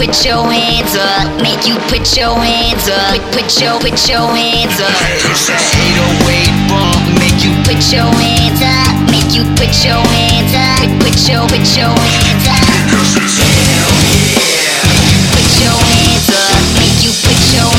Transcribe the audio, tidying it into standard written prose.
put your hands up. Make you put your hands up. Put your hands up. It's that 808 bump. Make you put your hands up. Make you put your hands up. Put your hands up. Because it's hell yeah. Make you put your hands up. Make you put your